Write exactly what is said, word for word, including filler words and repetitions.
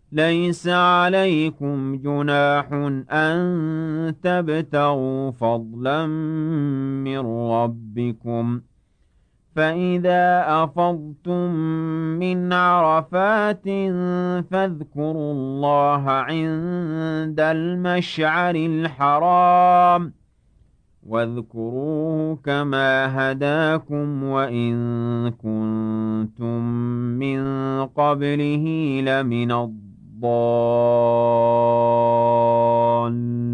ليس عليكم جناح أن تبتغوا فضلا من ربكم، فإذا أفضتم من عرفات فاذكروا الله عند المشعر الحرام، واذكروه كما هداكم وإن كنتم من قبله لمن الضالين.